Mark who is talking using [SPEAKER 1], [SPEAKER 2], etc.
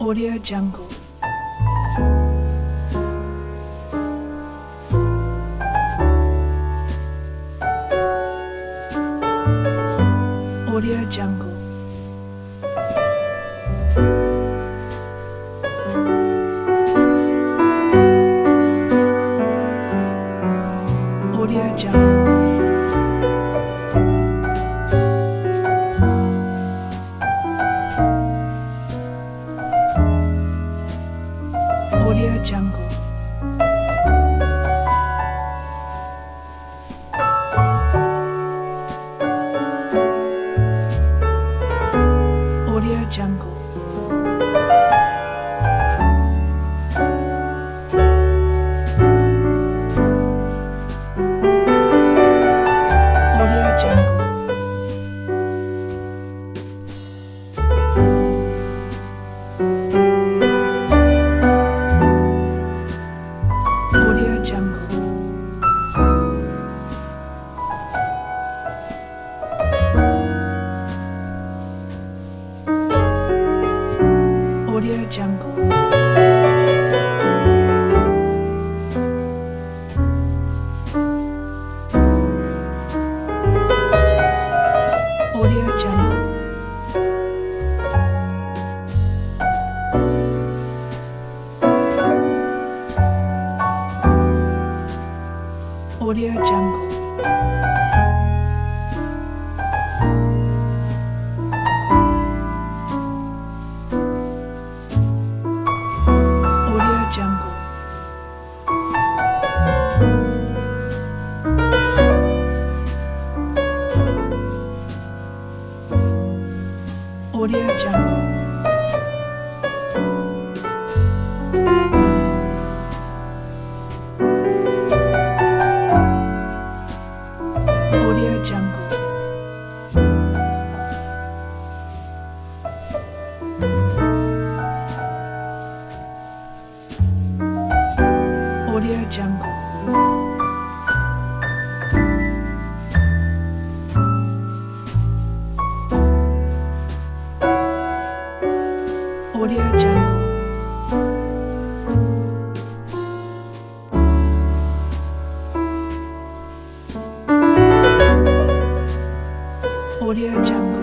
[SPEAKER 1] Audio Jungle. Audio Jungle. Audio Jungle. Audio Jungle. Audio Jungle. Audio Jungle. Audio Jungle. Audio Jungle. Audio Jungle. Audio Jungle. Audio Jungle. Audio Jungle. Audio Jungle. Audio Jungle. Audio Jungle. Audio Jungle.